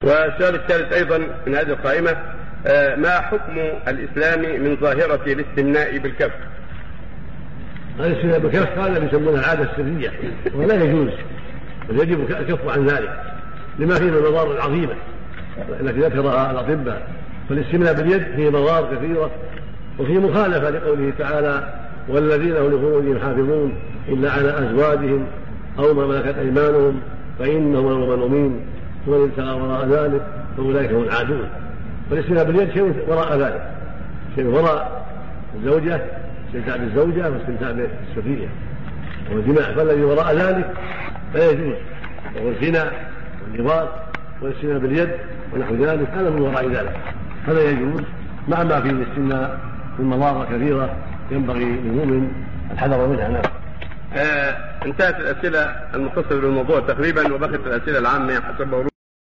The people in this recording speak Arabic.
والسؤال الثالث أيضا من هذه القائمة: ما حكم الإسلام من ظاهرة الاستمناء بالكف؟ الاستمناء بالكف هذا يسمونه العادة السرية ولا يجوز، بل يجب الكف عن ذلك لما فيه من المضار العظيمة التي ذكرها الأطباء. فالاستمناء باليد فيه مضار كثيرة وفيه مخالفة لقوله تعالى: والذين هم لفروجهم حافظون إلا على أزواجهم أو ما ملكت أيمانهم فإنهم غير ملومين ومن ابتغى وراء ذلك فأولئك هم العادون. فالاستمناء باليد شيء وراء ذلك، شيء وراء الزوجة، استمتاع بالزوجة واستمتاع بالسفية والجماع، فالذي وراء ذلك لا يجوز، وهو الزنا واللواط والاستمناء باليد ونحو ذلك، هذا من وراء ذلك فلا يجوز، مع ما فيه الاستمناء من مضار كثيرة ينبغي للمؤمن الحذر منها. نعم. انتهت الأسئلة المختصة بالموضوع تقريبا، وبقيت الأسئلة العامة حسب